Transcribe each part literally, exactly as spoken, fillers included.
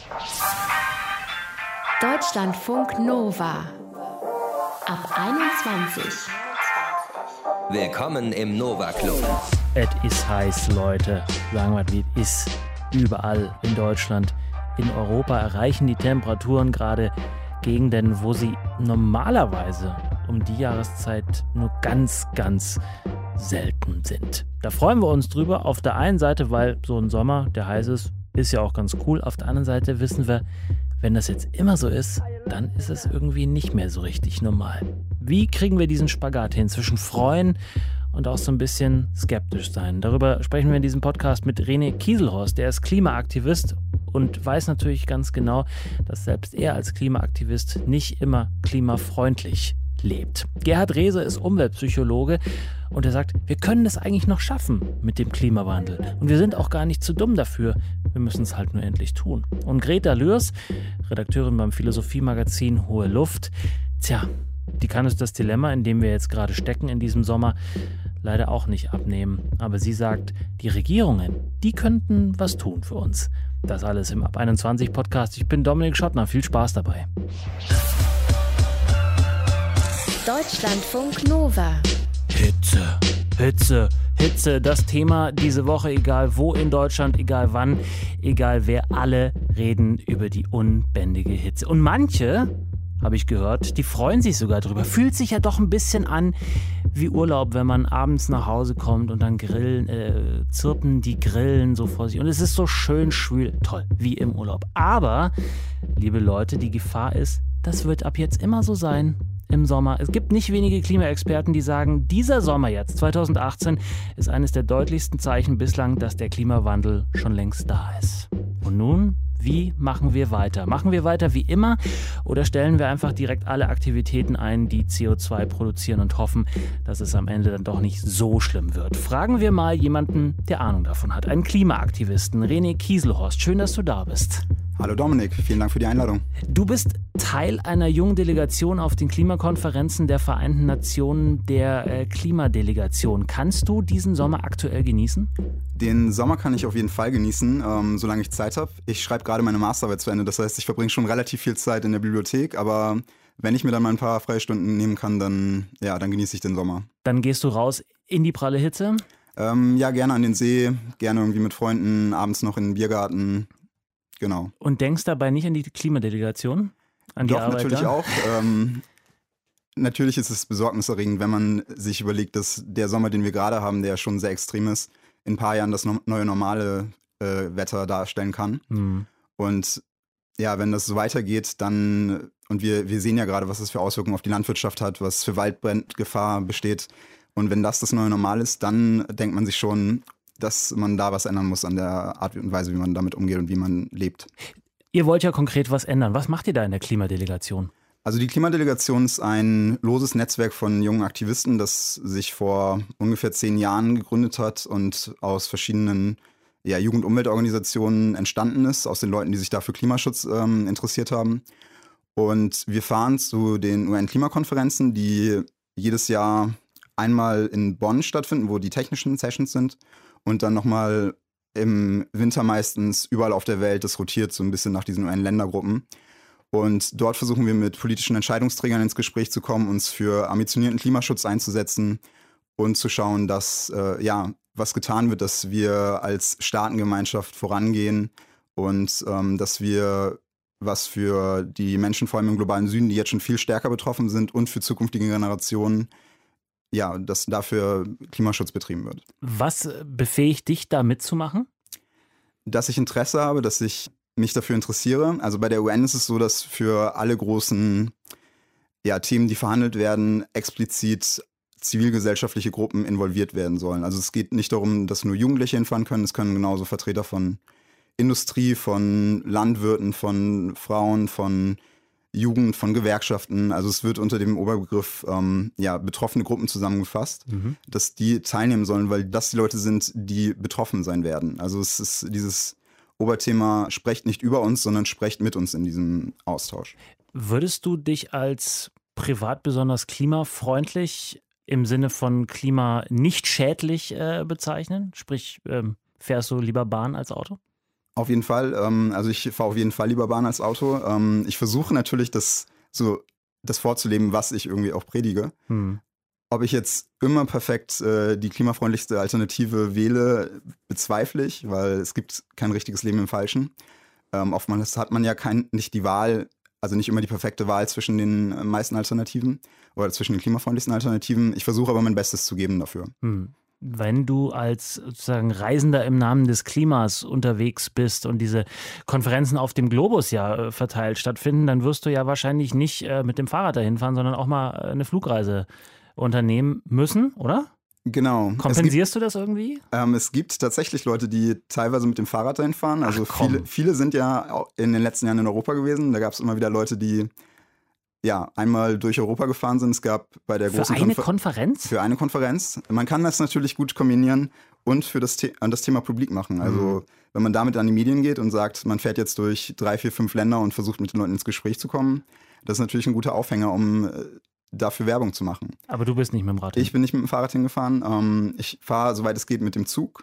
Deutschlandfunk Nova ab einundzwanzig. Willkommen im Nova Club. Es ist heiß, Leute. Sagen wir, wie es ist. Überall in Deutschland, in Europa erreichen die Temperaturen gerade Gegenden, wo sie normalerweise um die Jahreszeit nur ganz, ganz selten sind. Da freuen wir uns drüber. Auf der einen Seite, weil so ein Sommer, der heiß ist, ist ja auch ganz cool. Auf der anderen Seite wissen wir, wenn das jetzt immer so ist, dann ist es irgendwie nicht mehr so richtig normal. Wie kriegen wir diesen Spagat hin zwischen freuen und auch so ein bisschen skeptisch sein? Darüber sprechen wir in diesem Podcast mit René Kieselhorst. Der ist Klimaaktivist und weiß natürlich ganz genau, dass selbst er als Klimaaktivist nicht immer klimafreundlich lebt. Gerhard Rehse ist Umweltpsychologe und er sagt, wir können es eigentlich noch schaffen mit dem Klimawandel. Und wir sind auch gar nicht zu dumm dafür. Wir müssen es halt nur endlich tun. Und Greta Lührs, Redakteurin beim Philosophiemagazin Hohe Luft, tja, die kann uns das Dilemma, in dem wir jetzt gerade stecken in diesem Sommer, leider auch nicht abnehmen. Aber sie sagt, die Regierungen, die könnten was tun für uns. Das alles im Ab einundzwanzig Podcast. Ich bin Dominik Schottner. Viel Spaß dabei. Deutschlandfunk Nova. Hitze, Hitze, Hitze. Das Thema diese Woche, egal wo in Deutschland, egal wann, egal wer, alle reden über die unbändige Hitze. Und manche, habe ich gehört, die freuen sich sogar drüber. Fühlt sich ja doch ein bisschen an wie Urlaub, wenn man abends nach Hause kommt und dann grillen, äh, zirpen die Grillen so vor sich. Und es ist so schön schwül. Toll, wie im Urlaub. Aber, liebe Leute, die Gefahr ist, das wird ab jetzt immer so sein im Sommer. Es gibt nicht wenige Klimaexperten, die sagen, dieser Sommer jetzt, zwanzig achtzehn, ist eines der deutlichsten Zeichen bislang, dass der Klimawandel schon längst da ist. Und nun, wie machen wir weiter? Machen wir weiter wie immer oder stellen wir einfach direkt alle Aktivitäten ein, die C O zwei produzieren und hoffen, dass es am Ende dann doch nicht so schlimm wird? Fragen wir mal jemanden, der Ahnung davon hat. Einen Klimaaktivisten, René Kieselhorst. Schön, dass du da bist. Hallo Dominik, vielen Dank für die Einladung. Du bist Teil einer jungen Delegation auf den Klimakonferenzen der Vereinten Nationen, der äh, Klimadelegation. Kannst du diesen Sommer aktuell genießen? Den Sommer kann ich auf jeden Fall genießen, ähm, solange ich Zeit habe. Ich schreibe gerade meine Masterarbeit zu Ende, das heißt, ich verbringe schon relativ viel Zeit in der Bibliothek, aber wenn ich mir dann mal ein paar freie Stunden nehmen kann, dann, ja, dann genieße ich den Sommer. Dann gehst du raus in die pralle Hitze? Ähm, ja, gerne an den See, gerne irgendwie mit Freunden, abends noch in den Biergarten. Genau. Und denkst dabei nicht an die Klimadelegation? An die Doch, Arbeit natürlich da? auch. Ähm, natürlich ist es besorgniserregend, wenn man sich überlegt, dass der Sommer, den wir gerade haben, der schon sehr extrem ist, in ein paar Jahren das no- neue normale äh, Wetter darstellen kann. Hm. Und ja, wenn das so weitergeht, dann, und wir, wir sehen ja gerade, was das für Auswirkungen auf die Landwirtschaft hat, was für Waldbrandgefahr besteht. Und wenn das das neue Normal ist, dann denkt man sich schon, dass man da was ändern muss an der Art und Weise, wie man damit umgeht und wie man lebt. Ihr wollt ja konkret was ändern. Was macht ihr da in der Klimadelegation? Also die Klimadelegation ist ein loses Netzwerk von jungen Aktivisten, das sich vor ungefähr zehn Jahren gegründet hat und aus verschiedenen ja, Jugend- und Umweltorganisationen entstanden ist, aus den Leuten, die sich da für Klimaschutz ähm, interessiert haben. Und wir fahren zu den U N-Klimakonferenzen, die jedes Jahr einmal in Bonn stattfinden, wo die technischen Sessions sind. Und dann nochmal im Winter meistens überall auf der Welt. Das rotiert so ein bisschen nach diesen U N-Ländergruppen. Und dort versuchen wir mit politischen Entscheidungsträgern ins Gespräch zu kommen, uns für ambitionierten Klimaschutz einzusetzen und zu schauen, dass äh, ja, was getan wird, dass wir als Staatengemeinschaft vorangehen und ähm, dass wir was für die Menschen vor allem im globalen Süden, die jetzt schon viel stärker betroffen sind und für zukünftige Generationen, ja, dass dafür Klimaschutz betrieben wird. Was befähigt dich, da mitzumachen? Dass ich Interesse habe, dass ich mich dafür interessiere. Also bei der U N ist es so, dass für alle großen ja, Themen, die verhandelt werden, explizit zivilgesellschaftliche Gruppen involviert werden sollen. Also es geht nicht darum, dass nur Jugendliche hinfahren können, es können genauso Vertreter von Industrie, von Landwirten, von Frauen, von Jugend, von Gewerkschaften. Also es wird unter dem Oberbegriff ähm, ja, betroffene Gruppen zusammengefasst, mhm. dass die teilnehmen sollen, weil das die Leute sind, die betroffen sein werden. Also es ist dieses Oberthema, sprecht nicht über uns, sondern sprecht mit uns in diesem Austausch. Würdest du dich als privat besonders klimafreundlich im Sinne von Klima nicht schädlich äh, bezeichnen? Sprich, ähm, fährst du lieber Bahn als Auto? Auf jeden Fall. Ähm, also ich fahre auf jeden Fall lieber Bahn als Auto. Ähm, ich versuche natürlich, das so das vorzuleben, was ich irgendwie auch predige. Hm. Ob ich jetzt immer perfekt äh, die klimafreundlichste Alternative wähle, bezweifle ich, weil es gibt kein richtiges Leben im Falschen. Ähm, oftmals hat man ja kein, nicht die Wahl, also nicht immer die perfekte Wahl zwischen den äh, meisten Alternativen oder zwischen den klimafreundlichsten Alternativen. Ich versuche aber mein Bestes zu geben dafür. Hm. Wenn du als sozusagen Reisender im Namen des Klimas unterwegs bist und diese Konferenzen auf dem Globus ja verteilt stattfinden, dann wirst du ja wahrscheinlich nicht äh, mit dem Fahrrad dahin fahren, sondern auch mal eine Flugreise unternehmen müssen, oder? Genau. Kompensierst gibt, du das irgendwie? Ähm, es gibt tatsächlich Leute, die teilweise mit dem Fahrrad dahin fahren. Also viele, viele sind ja in den letzten Jahren in Europa gewesen. Da gab es immer wieder Leute, die ja, einmal durch Europa gefahren sind. Es gab bei der für großen eine Konfer- Konferenz? Für eine Konferenz. Man kann das natürlich gut kombinieren und für das, The- das Thema publik machen. Also mhm. wenn man damit an die Medien geht und sagt, man fährt jetzt durch drei, vier, fünf Länder und versucht mit den Leuten ins Gespräch zu kommen, das ist natürlich ein guter Aufhänger, um dafür Werbung zu machen. Aber du bist nicht mit dem Rad hin? Ich bin nicht mit dem Fahrrad hingefahren. Ähm, ich fahre, soweit es geht, mit dem Zug.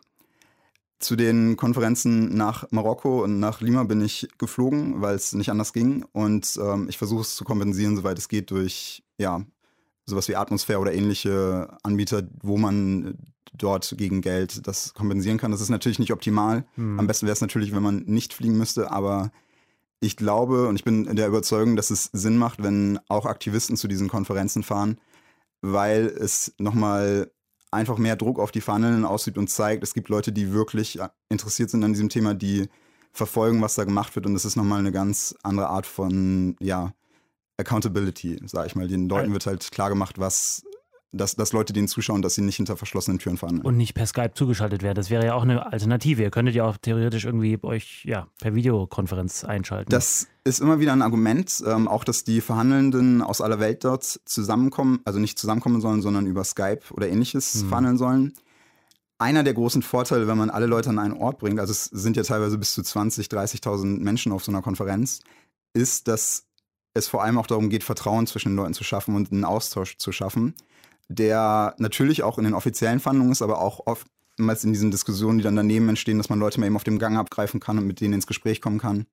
Zu den Konferenzen nach Marokko und nach Lima bin ich geflogen, weil es nicht anders ging. Und ähm, ich versuche es zu kompensieren, soweit es geht, durch ja, sowas wie Atmosphäre oder ähnliche Anbieter, wo man dort gegen Geld das kompensieren kann. Das ist natürlich nicht optimal. Hm. Am besten wäre es natürlich, wenn man nicht fliegen müsste. Aber ich glaube und ich bin der Überzeugung, dass es Sinn macht, wenn auch Aktivisten zu diesen Konferenzen fahren, weil es nochmal einfach mehr Druck auf die Verhandelnden ausübt und zeigt, es gibt Leute, die wirklich interessiert sind an diesem Thema, die verfolgen, was da gemacht wird. Und das ist nochmal eine ganz andere Art von, ja, Accountability, sag ich mal. Den Leuten wird halt klar gemacht, was, dass, dass Leute denen zuschauen, dass sie nicht hinter verschlossenen Türen verhandeln. Und nicht per Skype zugeschaltet werden. Das wäre ja auch eine Alternative. Ihr könntet ja auch theoretisch irgendwie euch ja, per Videokonferenz einschalten. Das ist immer wieder ein Argument, ähm, auch dass die Verhandelnden aus aller Welt dort zusammenkommen, also nicht zusammenkommen sollen, sondern über Skype oder ähnliches mhm. verhandeln sollen. Einer der großen Vorteile, wenn man alle Leute an einen Ort bringt, also es sind ja teilweise bis zu zwanzigtausend, dreißigtausend Menschen auf so einer Konferenz, ist, dass es vor allem auch darum geht, Vertrauen zwischen den Leuten zu schaffen und einen Austausch zu schaffen, der natürlich auch in den offiziellen Verhandlungen ist, aber auch oftmals in diesen Diskussionen, die dann daneben entstehen, dass man Leute mal eben auf dem Gang abgreifen kann und mit denen ins Gespräch kommen kann.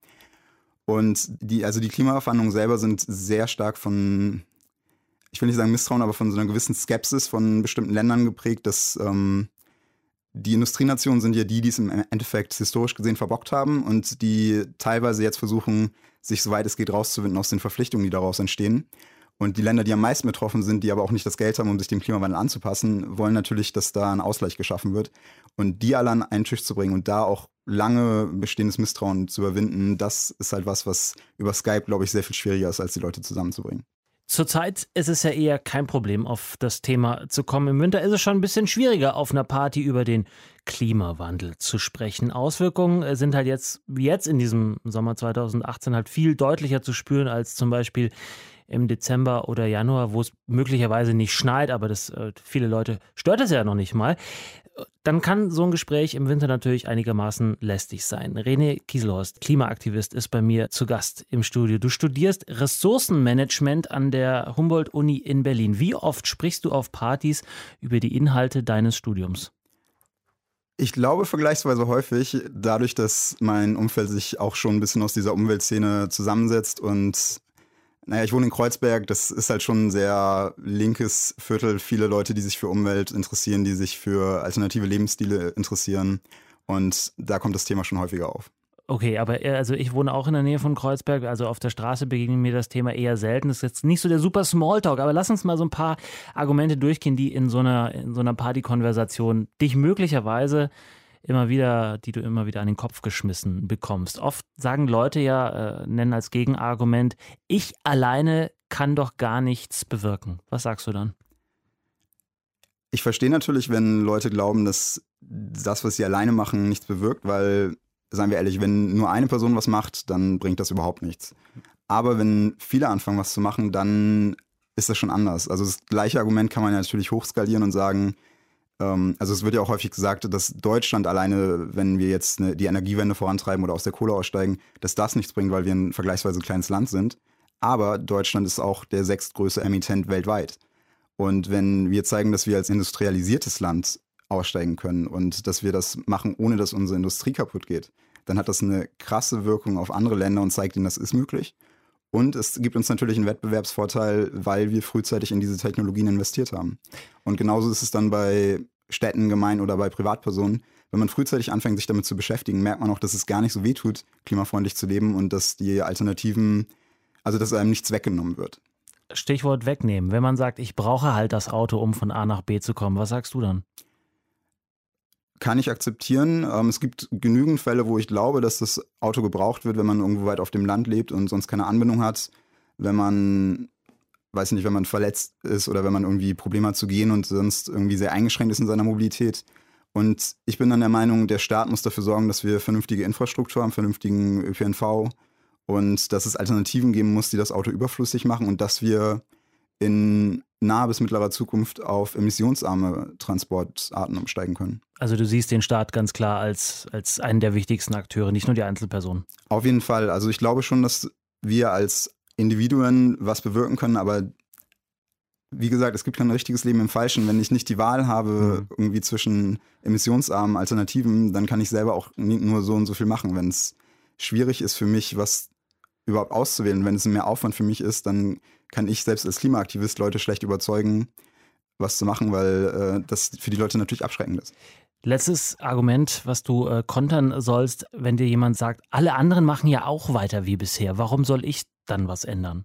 Und die, also die Klimaverhandlungen selber sind sehr stark von, ich will nicht sagen Misstrauen, aber von so einer gewissen Skepsis von bestimmten Ländern geprägt, dass ähm, die Industrienationen sind ja die, die es im Endeffekt historisch gesehen verbockt haben und die teilweise jetzt versuchen, sich soweit es geht rauszuwinden aus den Verpflichtungen, die daraus entstehen. Und die Länder, die am meisten betroffen sind, die aber auch nicht das Geld haben, um sich dem Klimawandel anzupassen, wollen natürlich, dass da ein Ausgleich geschaffen wird. Und die alle an einen Tisch zu bringen und da auch lange bestehendes Misstrauen zu überwinden, das ist halt was, was über Skype, glaube ich, sehr viel schwieriger ist, als die Leute zusammenzubringen. Zurzeit ist es ja eher kein Problem, auf das Thema zu kommen. Im Winter ist es schon ein bisschen schwieriger, auf einer Party über den Klimawandel zu sprechen. Auswirkungen sind halt jetzt, wie jetzt in diesem Sommer zweitausendachtzehn, halt viel deutlicher zu spüren als zum Beispiel im Dezember oder Januar, wo es möglicherweise nicht schneit, aber das äh, viele Leute stört es ja noch nicht mal. Dann kann so ein Gespräch im Winter natürlich einigermaßen lästig sein. René Kieselhorst, Klimaaktivist, ist bei mir zu Gast im Studio. Du studierst Ressourcenmanagement an der Humboldt-Uni in Berlin. Wie oft sprichst du auf Partys über die Inhalte deines Studiums? Ich glaube vergleichsweise häufig, dadurch, dass mein Umfeld sich auch schon ein bisschen aus dieser Umweltszene zusammensetzt und naja, ich wohne in Kreuzberg, das ist halt schon ein sehr linkes Viertel. Viele Leute, die sich für Umwelt interessieren, die sich für alternative Lebensstile interessieren. Und da kommt das Thema schon häufiger auf. Okay, aber also ich wohne auch in der Nähe von Kreuzberg, also auf der Straße begegnet mir das Thema eher selten. Das ist jetzt nicht so der super Smalltalk, aber lass uns mal so ein paar Argumente durchgehen, die in so einer, in so einer Partykonversation dich möglicherweise immer wieder, die du immer wieder an den Kopf geschmissen bekommst. Oft sagen Leute ja, äh, nennen als Gegenargument, ich alleine kann doch gar nichts bewirken. Was sagst du dann? Ich verstehe natürlich, wenn Leute glauben, dass das, was sie alleine machen, nichts bewirkt, weil, seien wir ehrlich, wenn nur eine Person was macht, dann bringt das überhaupt nichts. Aber wenn viele anfangen, was zu machen, dann ist das schon anders. Also das gleiche Argument kann man ja natürlich hochskalieren und sagen, also es wird ja auch häufig gesagt, dass Deutschland alleine, wenn wir jetzt eine, die Energiewende vorantreiben oder aus der Kohle aussteigen, dass das nichts bringt, weil wir ein vergleichsweise kleines Land sind. Aber Deutschland ist auch der sechstgrößte Emittent weltweit. Und wenn wir zeigen, dass wir als industrialisiertes Land aussteigen können und dass wir das machen, ohne dass unsere Industrie kaputt geht, dann hat das eine krasse Wirkung auf andere Länder und zeigt ihnen, das ist möglich. Und es gibt uns natürlich einen Wettbewerbsvorteil, weil wir frühzeitig in diese Technologien investiert haben. Und genauso ist es dann bei Städten, Gemeinden oder bei Privatpersonen. Wenn man frühzeitig anfängt, sich damit zu beschäftigen, merkt man auch, dass es gar nicht so weh tut, klimafreundlich zu leben und dass die Alternativen, also dass einem nichts weggenommen wird. Stichwort wegnehmen. Wenn man sagt, ich brauche halt das Auto, um von A nach B zu kommen, was sagst du dann? Kann ich akzeptieren. Ähm, es gibt genügend Fälle, wo ich glaube, dass das Auto gebraucht wird, wenn man irgendwo weit auf dem Land lebt und sonst keine Anbindung hat. Wenn man, weiß ich nicht, wenn man verletzt ist oder wenn man irgendwie Probleme hat zu gehen und sonst irgendwie sehr eingeschränkt ist in seiner Mobilität. Und ich bin dann der Meinung, der Staat muss dafür sorgen, dass wir vernünftige Infrastruktur haben, vernünftigen Ö P N V und dass es Alternativen geben muss, die das Auto überflüssig machen und dass wir in naher bis mittlerer Zukunft auf emissionsarme Transportarten umsteigen können. Also du siehst den Staat ganz klar als, als einen der wichtigsten Akteure, nicht nur die Einzelpersonen. Auf jeden Fall. Also ich glaube schon, dass wir als Individuen was bewirken können, aber wie gesagt, es gibt kein richtiges Leben im Falschen. Wenn ich nicht die Wahl habe, mhm. irgendwie zwischen emissionsarmen Alternativen, dann kann ich selber auch nur so und so viel machen. Wenn es schwierig ist für mich, was überhaupt auszuwählen, wenn es mehr Aufwand für mich ist, dann kann ich selbst als Klimaaktivist Leute schlecht überzeugen, was zu machen, weil äh, das für die Leute natürlich abschreckend ist. Letztes Argument, was du äh, kontern sollst, wenn dir jemand sagt, alle anderen machen ja auch weiter wie bisher. Warum soll ich dann was ändern?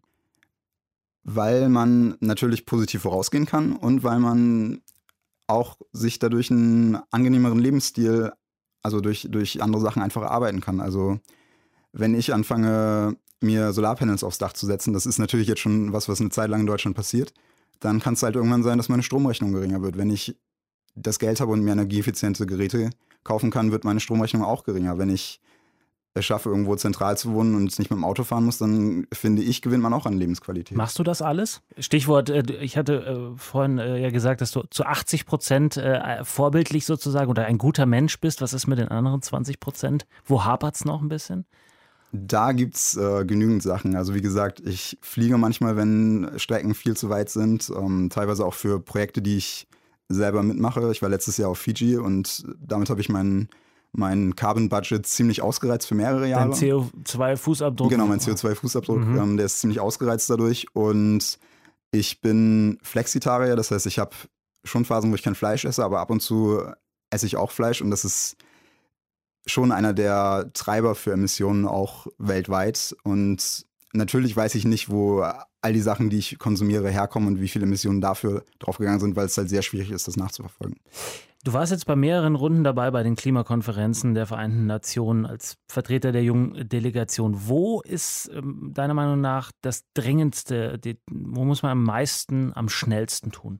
Weil man natürlich positiv vorausgehen kann und weil man auch sich dadurch einen angenehmeren Lebensstil, also durch, durch andere Sachen einfach erarbeiten kann. Also wenn ich anfange, mir Solarpanels aufs Dach zu setzen, das ist natürlich jetzt schon was, was eine Zeit lang in Deutschland passiert, dann kann es halt irgendwann sein, dass meine Stromrechnung geringer wird. Wenn ich das Geld habe und mir energieeffiziente Geräte kaufen kann, wird meine Stromrechnung auch geringer. Wenn ich es schaffe, irgendwo zentral zu wohnen und nicht mit dem Auto fahren muss, dann finde ich, gewinnt man auch an Lebensqualität. Machst du das alles? Stichwort, ich hatte vorhin ja gesagt, dass du zu achtzig Prozent vorbildlich sozusagen oder ein guter Mensch bist. Was ist mit den anderen zwanzig Prozent? Wo hapert es noch ein bisschen? Da gibt es äh, genügend Sachen. Also wie gesagt, ich fliege manchmal, wenn Strecken viel zu weit sind. Ähm, teilweise auch für Projekte, die ich selber mitmache. Ich war letztes Jahr auf Fiji und damit habe ich meinen mein Carbon-Budget ziemlich ausgereizt für mehrere Jahre. Dein C O zwei Fußabdruck? Genau, mein C O zwei Fußabdruck, mhm. ähm, der ist ziemlich ausgereizt dadurch. Und ich bin Flexitarier, das heißt, ich habe schon Phasen, wo ich kein Fleisch esse, aber ab und zu esse ich auch Fleisch und das ist schon einer der Treiber für Emissionen auch weltweit. Und natürlich weiß ich nicht, wo all die Sachen, die ich konsumiere, herkommen und wie viele Emissionen dafür draufgegangen sind, weil es halt sehr schwierig ist, das nachzuverfolgen. Du warst jetzt bei mehreren Runden dabei bei den Klimakonferenzen der Vereinten Nationen als Vertreter der jungen Delegation. Wo ist ähm, deiner Meinung nach das Dringendste, die, wo muss man am meisten, am schnellsten tun?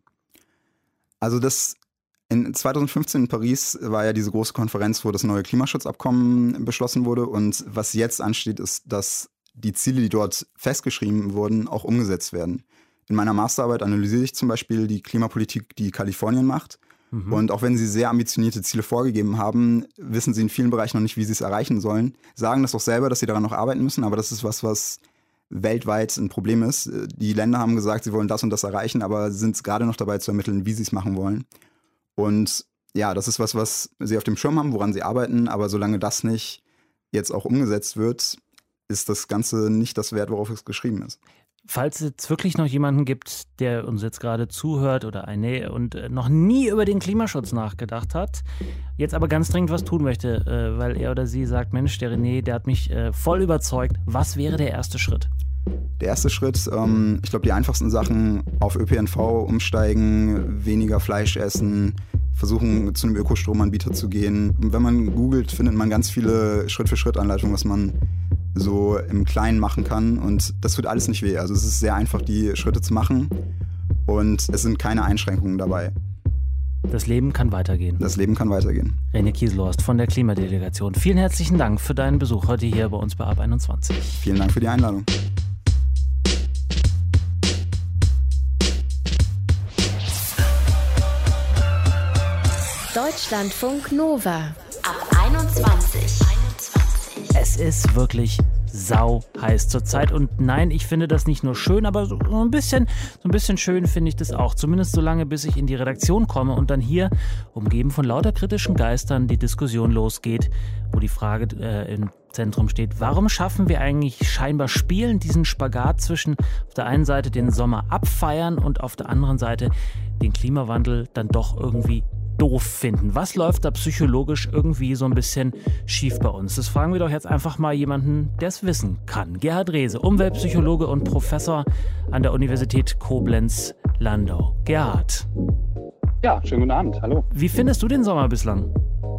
Also das in zweitausendfünfzehn in Paris war ja diese große Konferenz, wo das neue Klimaschutzabkommen beschlossen wurde. Und was jetzt ansteht, ist, dass die Ziele, die dort festgeschrieben wurden, auch umgesetzt werden. In meiner Masterarbeit analysiere ich zum Beispiel die Klimapolitik, die Kalifornien macht. Mhm. Und auch wenn sie sehr ambitionierte Ziele vorgegeben haben, wissen sie in vielen Bereichen noch nicht, wie sie es erreichen sollen. Sagen das auch selber, dass sie daran noch arbeiten müssen, aber das ist was, was weltweit ein Problem ist. Die Länder haben gesagt, sie wollen das und das erreichen, aber sind gerade noch dabei zu ermitteln, wie sie es machen wollen. Und ja, das ist was, was sie auf dem Schirm haben, woran sie arbeiten, aber solange das nicht jetzt auch umgesetzt wird, ist das Ganze nicht das wert, worauf es geschrieben ist. Falls es jetzt wirklich noch jemanden gibt, der uns jetzt gerade zuhört oder eine und noch nie über den Klimaschutz nachgedacht hat, jetzt aber ganz dringend was tun möchte, weil er oder sie sagt, Mensch, der René, der hat mich voll überzeugt. Was wäre der erste Schritt? Der erste Schritt, ähm, ich glaube, die einfachsten Sachen, auf Ö P N V umsteigen, weniger Fleisch essen, versuchen, zu einem Ökostromanbieter zu gehen. Wenn man googelt, findet man ganz viele Schritt-für-Schritt-Anleitungen, was man so im Kleinen machen kann. Und das tut alles nicht weh. Also es ist sehr einfach, die Schritte zu machen. Und es sind keine Einschränkungen dabei. Das Leben kann weitergehen. Das Leben kann weitergehen. René Kieselhorst von der Klimadelegation. Vielen herzlichen Dank für deinen Besuch heute hier bei uns bei Ab einundzwanzig. Vielen Dank für die Einladung. Deutschlandfunk Nova ab einundzwanzig. Es ist wirklich sau heiß zurzeit. Und nein, ich finde das nicht nur schön, aber so ein bisschen, so ein bisschen schön finde ich das auch. Zumindest so lange, bis ich in die Redaktion komme und dann hier, umgeben von lauter kritischen Geistern, die Diskussion losgeht, wo die Frage äh, im Zentrum steht: Warum schaffen wir eigentlich scheinbar spielend diesen Spagat zwischen auf der einen Seite den Sommer abfeiern und auf der anderen Seite den Klimawandel dann doch irgendwie doof finden? Was läuft da psychologisch irgendwie so ein bisschen schief bei uns? Das fragen wir doch jetzt einfach mal jemanden, der es wissen kann. Gerhard Rehse, Umweltpsychologe und Professor an der Universität Koblenz-Landau. Gerhard. Ja, schönen guten Abend. Hallo. Wie findest du den Sommer bislang?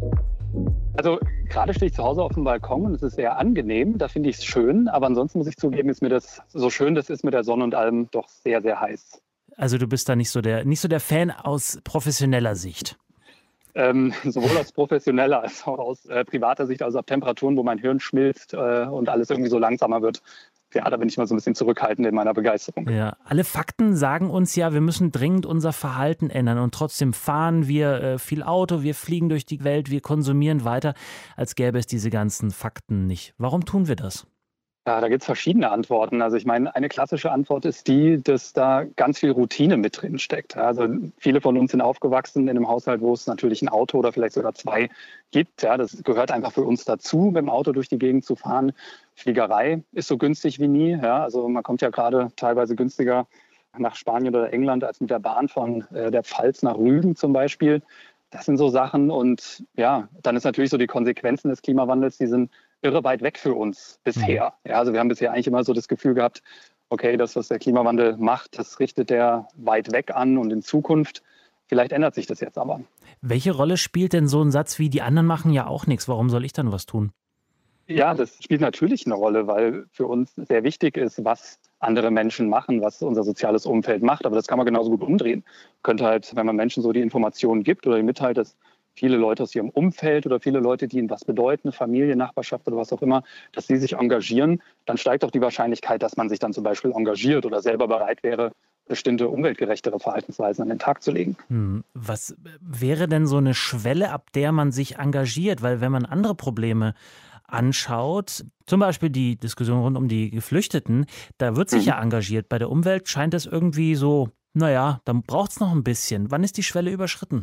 Also gerade stehe ich zu Hause auf dem Balkon und es ist sehr angenehm, da finde ich es schön, aber ansonsten muss ich zugeben, ist mir das, so schön das ist mit der Sonne und allem, doch sehr, sehr heiß. Also du bist da nicht so der, nicht so der Fan aus professioneller Sicht? Ähm, sowohl aus professioneller als auch aus äh, privater Sicht, also ab Temperaturen, wo mein Hirn schmilzt äh, und alles irgendwie so langsamer wird. Ja, da bin ich mal so ein bisschen zurückhaltend in meiner Begeisterung. Ja, alle Fakten sagen uns ja, wir müssen dringend unser Verhalten ändern und trotzdem fahren wir äh, viel Auto, wir fliegen durch die Welt, wir konsumieren weiter, als gäbe es diese ganzen Fakten nicht. Warum tun wir das? Ja, da gibt es verschiedene Antworten. Also ich meine, eine klassische Antwort ist die, dass da ganz viel Routine mit drin steckt. Also viele von uns sind aufgewachsen in einem Haushalt, wo es natürlich ein Auto oder vielleicht sogar zwei gibt. Ja, das gehört einfach für uns dazu, mit dem Auto durch die Gegend zu fahren. Fliegerei ist so günstig wie nie. Ja, also man kommt ja gerade teilweise günstiger nach Spanien oder England als mit der Bahn von äh, der Pfalz nach Rügen zum Beispiel. Das sind so Sachen. Und ja, dann ist natürlich so die Konsequenzen des Klimawandels, die sind irre weit weg für uns bisher. Ja, also wir haben bisher eigentlich immer so das Gefühl gehabt, okay, das, was der Klimawandel macht, das richtet er weit weg an und in Zukunft. Vielleicht ändert sich das jetzt aber. Welche Rolle spielt denn so ein Satz wie: Die anderen machen ja auch nichts, warum soll ich dann was tun? Ja, das spielt natürlich eine Rolle, weil für uns sehr wichtig ist, was andere Menschen machen, was unser soziales Umfeld macht. Aber das kann man genauso gut umdrehen. Man könnte halt, wenn man Menschen so die Informationen gibt oder die mitteilt, dass viele Leute aus ihrem Umfeld oder viele Leute, die ihnen was bedeuten, Familie, Nachbarschaft oder was auch immer, dass sie sich engagieren, dann steigt auch die Wahrscheinlichkeit, dass man sich dann zum Beispiel engagiert oder selber bereit wäre, bestimmte umweltgerechtere Verhaltensweisen an den Tag zu legen. Hm. Was wäre denn so eine Schwelle, ab der man sich engagiert? Weil wenn man andere Probleme anschaut, zum Beispiel die Diskussion rund um die Geflüchteten, da wird sich mhm. ja engagiert. Bei der Umwelt scheint es irgendwie so, naja, dann braucht es noch ein bisschen. Wann ist die Schwelle überschritten?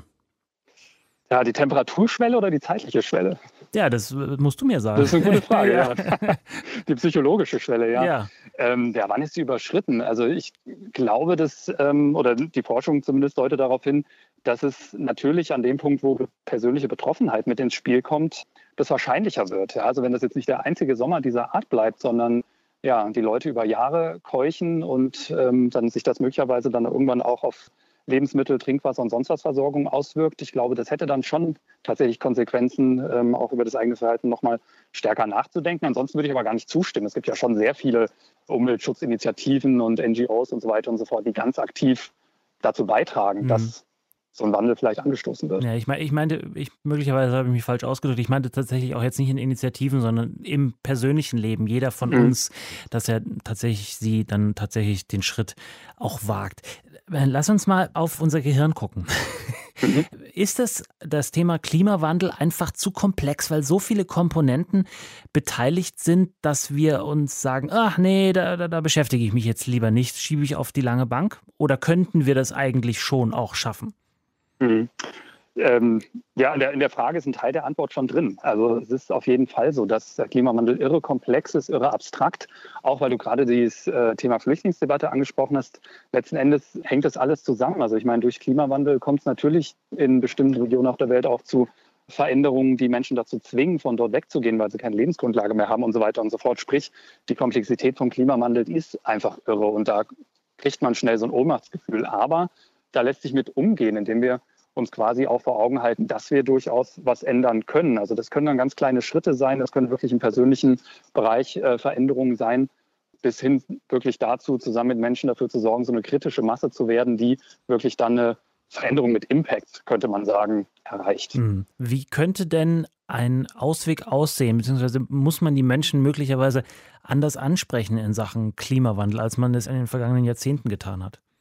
Ja, die Temperaturschwelle oder die zeitliche Schwelle? Ja, das musst du mir sagen. Das ist eine gute Frage, ja. Die psychologische Schwelle, ja. Ja. Ähm, ja, wann ist sie überschritten? Also ich glaube, dass, ähm, oder die Forschung zumindest deutet darauf hin, dass es natürlich an dem Punkt, wo persönliche Betroffenheit mit ins Spiel kommt, das wahrscheinlicher wird. Ja, also wenn das jetzt nicht der einzige Sommer dieser Art bleibt, sondern ja, die Leute über Jahre keuchen und ähm, dann sich das möglicherweise dann irgendwann auch auf Lebensmittel, Trinkwasser und sonst was Versorgung auswirkt. Ich glaube, das hätte dann schon tatsächlich Konsequenzen, ähm, auch über das eigene Verhalten nochmal stärker nachzudenken. Ansonsten würde ich aber gar nicht zustimmen. Es gibt ja schon sehr viele Umweltschutzinitiativen und N G Os und so weiter und so fort, die ganz aktiv dazu beitragen, mhm. dass so ein Wandel vielleicht angestoßen wird. Ja, ich, mein, ich meinte, ich, möglicherweise habe ich mich falsch ausgedrückt, ich meinte tatsächlich auch jetzt nicht in Initiativen, sondern im persönlichen Leben, jeder von mhm. uns, dass er tatsächlich sie dann tatsächlich den Schritt auch wagt. Lass uns mal auf unser Gehirn gucken. Mhm. Ist das, das Thema Klimawandel einfach zu komplex, weil so viele Komponenten beteiligt sind, dass wir uns sagen, ach nee, da, da, da beschäftige ich mich jetzt lieber nicht, schiebe ich auf die lange Bank? Oder könnten wir das eigentlich schon auch schaffen? Mhm. Ähm, ja, in der, in der Frage ist ein Teil der Antwort schon drin. Also es ist auf jeden Fall so, dass der Klimawandel irre komplex ist, irre abstrakt. Auch weil du gerade das äh, Thema Flüchtlingsdebatte angesprochen hast. Letzten Endes hängt das alles zusammen. Also ich meine, durch Klimawandel kommt es natürlich in bestimmten Regionen auf der Welt auch zu Veränderungen, die Menschen dazu zwingen, von dort wegzugehen, weil sie keine Lebensgrundlage mehr haben und so weiter und so fort. Sprich, die Komplexität vom Klimawandel, die ist einfach irre und da kriegt man schnell so ein Ohnmachtsgefühl. Aber da lässt sich mit umgehen, indem wir uns quasi auch vor Augen halten, dass wir durchaus was ändern können. Also das können dann ganz kleine Schritte sein, das können wirklich im persönlichen Bereich äh, Veränderungen sein, bis hin wirklich dazu, zusammen mit Menschen dafür zu sorgen, so eine kritische Masse zu werden, die wirklich dann eine Veränderung mit Impact, könnte man sagen, erreicht. Wie könnte denn ein Ausweg aussehen, beziehungsweise muss man die Menschen möglicherweise anders ansprechen in Sachen Klimawandel, als man das in den vergangenen Jahrzehnten getan hat?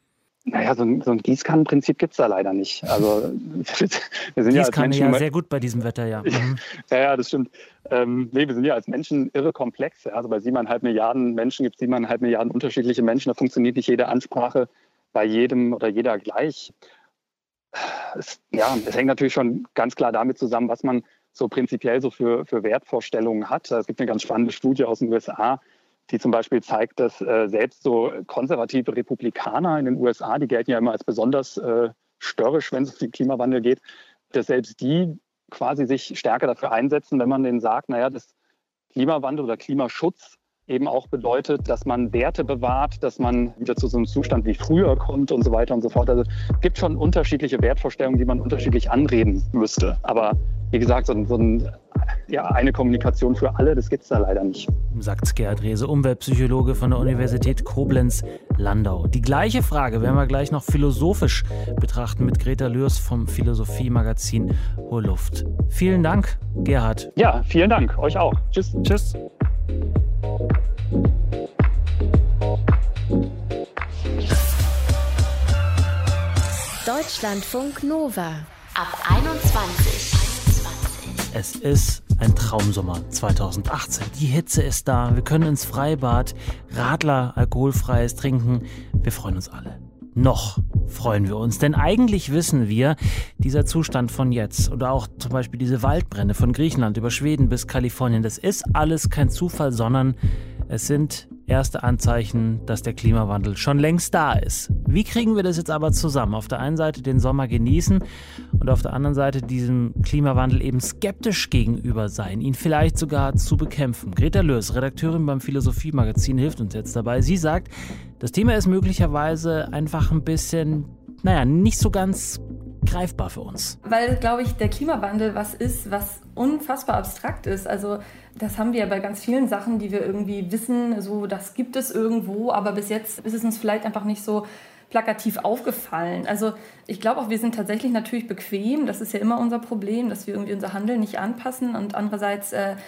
Naja, so ein, so ein Gießkannenprinzip gibt es da leider nicht. Also wir sind Gießkanne ja als Menschen ja sehr gut bei diesem Wetter, ja. Mhm. ja, ja, das stimmt. Ähm, nee, wir sind ja als Menschen irre komplex. Ja. Also bei siebeneinhalb Milliarden Menschen gibt es siebeneinhalb Milliarden unterschiedliche Menschen. Da funktioniert nicht jede Ansprache bei jedem oder jeder gleich. Es, ja, es hängt natürlich schon ganz klar damit zusammen, was man so prinzipiell so für, für Wertvorstellungen hat. Es gibt eine ganz spannende Studie aus den U S A, die zum Beispiel zeigt, dass äh, selbst so konservative Republikaner in den U S A, die gelten ja immer als besonders äh, störrisch, wenn es um den Klimawandel geht, dass selbst die quasi sich stärker dafür einsetzen, wenn man denen sagt, naja, das Klimawandel oder Klimaschutz eben auch bedeutet, dass man Werte bewahrt, dass man wieder zu so einem Zustand wie früher kommt und so weiter und so fort. Also es gibt schon unterschiedliche Wertvorstellungen, die man unterschiedlich anreden müsste. Aber wie gesagt, so, so ein, ja, eine Kommunikation für alle, das gibt es da leider nicht. Sagt Gerhard Rehse, Umweltpsychologe von der Universität Koblenz-Landau. Die gleiche Frage werden wir gleich noch philosophisch betrachten mit Greta Lührs vom Philosophie-Magazin Hohe Luft. Vielen Dank, Gerhard. Ja, vielen Dank. Euch auch. Tschüss. Tschüss. Deutschlandfunk Nova ab einundzwanzig. Es ist ein Traumsommer zweitausendachtzehn. Die Hitze ist da, wir können ins Freibad, Radler, alkoholfreies trinken. Wir freuen uns alle. Noch freuen wir uns, denn eigentlich wissen wir, dieser Zustand von jetzt oder auch zum Beispiel diese Waldbrände von Griechenland über Schweden bis Kalifornien, das ist alles kein Zufall, sondern es sind erste Anzeichen, dass der Klimawandel schon längst da ist. Wie kriegen wir das jetzt aber zusammen? Auf der einen Seite den Sommer genießen und auf der anderen Seite diesem Klimawandel eben skeptisch gegenüber sein, ihn vielleicht sogar zu bekämpfen. Greta Lührs, Redakteurin beim Philosophie-Magazin, hilft uns jetzt dabei. Sie sagt, das Thema ist möglicherweise einfach ein bisschen, naja, nicht so ganz greifbar für uns. Weil, glaube ich, der Klimawandel was ist, was unfassbar abstrakt ist. Also das haben wir ja bei ganz vielen Sachen, die wir irgendwie wissen, so das gibt es irgendwo, aber bis jetzt ist es uns vielleicht einfach nicht so plakativ aufgefallen. Also ich glaube auch, wir sind tatsächlich natürlich bequem. Das ist ja immer unser Problem, dass wir irgendwie unser Handeln nicht anpassen und andererseits äh,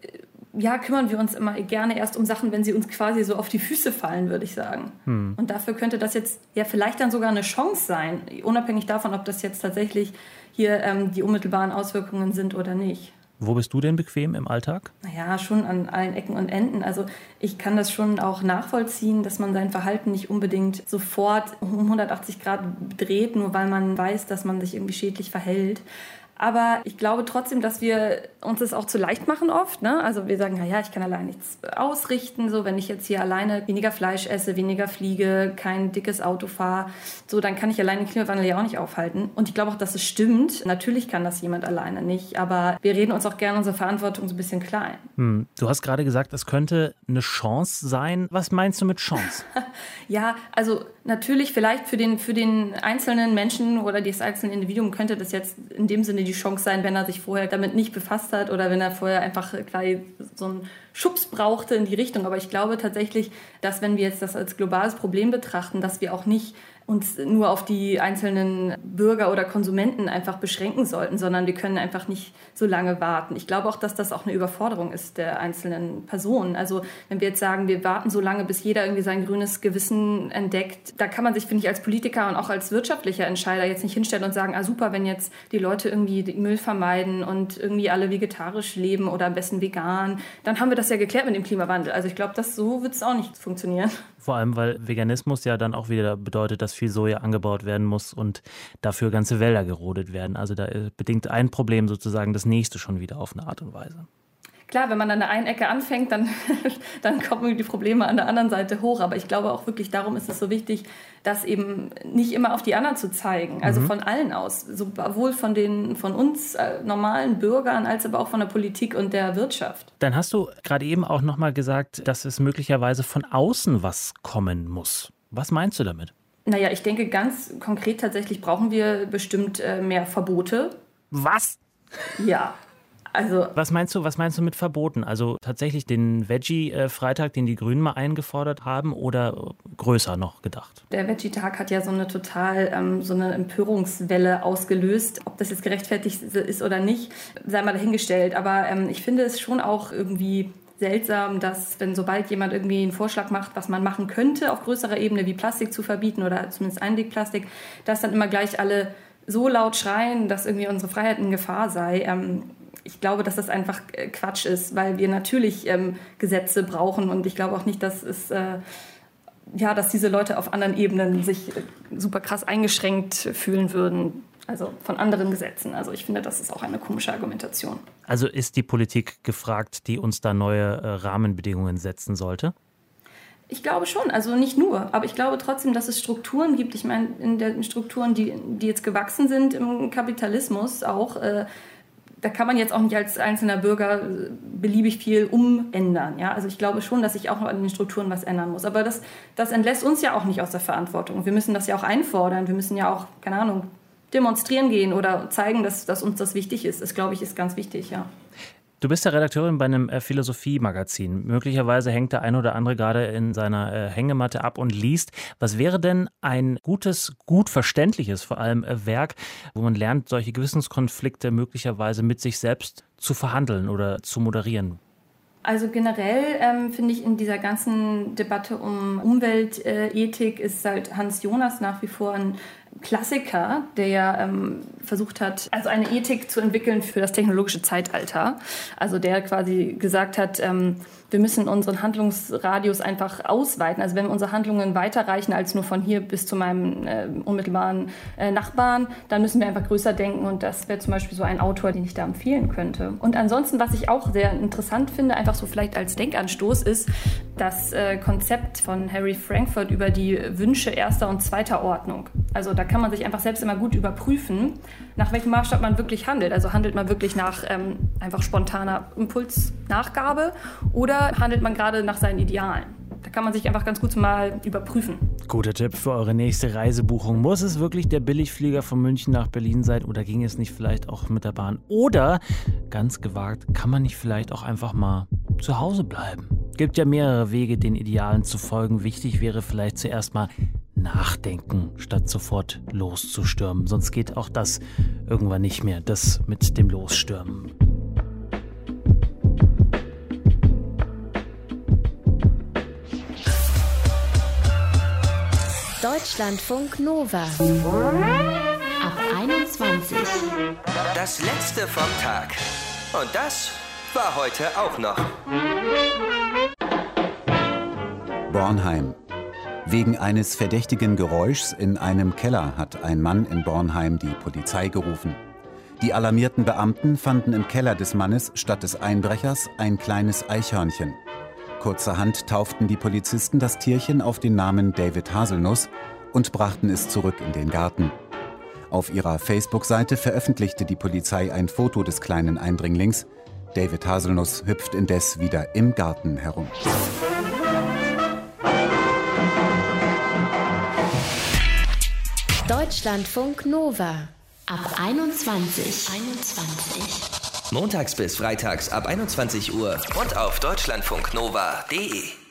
ja, kümmern wir uns immer gerne erst um Sachen, wenn sie uns quasi so auf die Füße fallen, würde ich sagen. Hm. Und dafür könnte das jetzt ja vielleicht dann sogar eine Chance sein, unabhängig davon, ob das jetzt tatsächlich hier ähm, die unmittelbaren Auswirkungen sind oder nicht. Wo bist du denn bequem im Alltag? Naja, schon an allen Ecken und Enden. Also ich kann das schon auch nachvollziehen, dass man sein Verhalten nicht unbedingt sofort um hundertachtzig Grad dreht, nur weil man weiß, dass man sich irgendwie schädlich verhält. Aber ich glaube trotzdem, dass wir uns das auch zu leicht machen oft. Ne? Also wir sagen, naja, ich kann allein nichts ausrichten. So, wenn ich jetzt hier alleine weniger Fleisch esse, weniger fliege, kein dickes Auto fahre, so, dann kann ich allein den Klimawandel ja auch nicht aufhalten. Und ich glaube auch, dass es stimmt. Natürlich kann das jemand alleine nicht. Aber wir reden uns auch gerne unsere Verantwortung so ein bisschen klein. Hm. Du hast gerade gesagt, es könnte eine Chance sein. Was meinst du mit Chance? Ja, also natürlich vielleicht für den, für den einzelnen Menschen oder das einzelne Individuum könnte das jetzt in dem Sinne die Chance sein, wenn er sich vorher damit nicht befasst hat oder wenn er vorher einfach gleich so einen Schubs brauchte in die Richtung. Aber ich glaube tatsächlich, dass wenn wir jetzt das als globales Problem betrachten, dass wir auch nicht uns nur auf die einzelnen Bürger oder Konsumenten einfach beschränken sollten, sondern wir können einfach nicht so lange warten. Ich glaube auch, dass das auch eine Überforderung ist der einzelnen Personen. Also wenn wir jetzt sagen, wir warten so lange, bis jeder irgendwie sein grünes Gewissen entdeckt, da kann man sich, finde ich, als Politiker und auch als wirtschaftlicher Entscheider jetzt nicht hinstellen und sagen, ah super, wenn jetzt die Leute irgendwie den Müll vermeiden und irgendwie alle vegetarisch leben oder am besten vegan, dann haben wir das ja geklärt mit dem Klimawandel. Also ich glaube, dass so wird es auch nicht funktionieren. Vor allem, weil Veganismus ja dann auch wieder bedeutet, dass viel Soja angebaut werden muss und dafür ganze Wälder gerodet werden. Also da bedingt ein Problem sozusagen das nächste schon wieder auf eine Art und Weise. Klar, wenn man an der einen Ecke anfängt, dann, dann kommen die Probleme an der anderen Seite hoch. Aber ich glaube auch wirklich, darum ist es so wichtig, das eben nicht immer auf die anderen zu zeigen. Also mhm. von allen aus. Sowohl von, den, von uns äh, normalen Bürgern, als aber auch von der Politik und der Wirtschaft. Dann hast du gerade eben auch nochmal gesagt, dass es möglicherweise von außen was kommen muss. Was meinst du damit? Naja, ich denke ganz konkret tatsächlich brauchen wir bestimmt äh, mehr Verbote. Was? Ja. Also, was meinst du, was meinst du mit Verboten? Also tatsächlich den Veggie-Freitag, den die Grünen mal eingefordert haben, oder größer noch gedacht? Der Veggie-Tag hat ja so eine total ähm, so eine Empörungswelle ausgelöst. Ob das jetzt gerechtfertigt ist oder nicht, sei mal dahingestellt. Aber ähm, ich finde es schon auch irgendwie seltsam, dass wenn sobald jemand irgendwie einen Vorschlag macht, was man machen könnte auf größerer Ebene, wie Plastik zu verbieten oder zumindest Einwegplastik, dass dann immer gleich alle so laut schreien, dass irgendwie unsere Freiheit in Gefahr sei. Ähm, ich glaube, dass das einfach Quatsch ist, weil wir natürlich ähm, Gesetze brauchen und ich glaube auch nicht, dass es äh, ja, dass diese Leute auf anderen Ebenen sich äh, super krass eingeschränkt fühlen würden. Also von anderen Gesetzen. Also ich finde, das ist auch eine komische Argumentation. Also ist die Politik gefragt, die uns da neue äh, Rahmenbedingungen setzen sollte? Ich glaube schon, also nicht nur, aber ich glaube trotzdem, dass es Strukturen gibt. Ich meine, in den Strukturen, die, die jetzt gewachsen sind im Kapitalismus auch, äh, da kann man jetzt auch nicht als einzelner Bürger beliebig viel umändern. Ja? Also ich glaube schon, dass sich auch an den Strukturen was ändern muss. Aber das, das entlässt uns ja auch nicht aus der Verantwortung. Wir müssen das ja auch einfordern. Wir müssen ja auch, keine Ahnung, demonstrieren gehen oder zeigen, dass, dass uns das wichtig ist. Das, glaube ich, ist ganz wichtig, ja. Du bist ja Redakteurin bei einem äh, Philosophie-Magazin. Möglicherweise hängt der ein oder andere gerade in seiner äh, Hängematte ab und liest. Was wäre denn ein gutes, gut verständliches vor allem äh, Werk, wo man lernt, solche Gewissenskonflikte möglicherweise mit sich selbst zu verhandeln oder zu moderieren? Also generell ähm, finde ich in dieser ganzen Debatte um Umweltethik ist halt Hans Jonas nach wie vor ein Klassiker, der ja ähm, versucht hat, also eine Ethik zu entwickeln für das technologische Zeitalter. Also der quasi gesagt hat, ähm, wir müssen unseren Handlungsradius einfach ausweiten. Also wenn unsere Handlungen weiterreichen als nur von hier bis zu meinem äh, unmittelbaren äh, Nachbarn, dann müssen wir einfach größer denken. Und das wäre zum Beispiel so ein Autor, den ich da empfehlen könnte. Und ansonsten, was ich auch sehr interessant finde, einfach so vielleicht als Denkanstoß, ist das äh, Konzept von Harry Frankfurt über die Wünsche erster und zweiter Ordnung. Also da kann man sich einfach selbst immer gut überprüfen, nach welchem Maßstab man wirklich handelt. Also handelt man wirklich nach ähm, einfach spontaner Impulsnachgabe oder handelt man gerade nach seinen Idealen? Da kann man sich einfach ganz gut mal überprüfen. Guter Tipp für eure nächste Reisebuchung. Muss es wirklich der Billigflieger von München nach Berlin sein oder ging es nicht vielleicht auch mit der Bahn? Oder, ganz gewagt, kann man nicht vielleicht auch einfach mal zu Hause bleiben? Gibt ja mehrere Wege, den Idealen zu folgen. Wichtig wäre vielleicht zuerst mal nachdenken, statt sofort loszustürmen. Sonst geht auch das irgendwann nicht mehr, das mit dem Losstürmen. Deutschlandfunk Nova. Ab einundzwanzig. Das letzte vom Tag. Und das war heute auch noch. Bornheim. Wegen eines verdächtigen Geräuschs in einem Keller hat ein Mann in Bornheim die Polizei gerufen. Die alarmierten Beamten fanden im Keller des Mannes statt des Einbrechers ein kleines Eichhörnchen. Kurzerhand tauften die Polizisten das Tierchen auf den Namen David Haselnuss und brachten es zurück in den Garten. Auf ihrer Facebook-Seite veröffentlichte die Polizei ein Foto des kleinen Eindringlings. David Haselnuss hüpft indes wieder im Garten herum. Deutschlandfunk Nova. Ab einundzwanzig. einundzwanzig. Montags bis freitags ab einundzwanzig Uhr und auf deutschlandfunknova punkt de.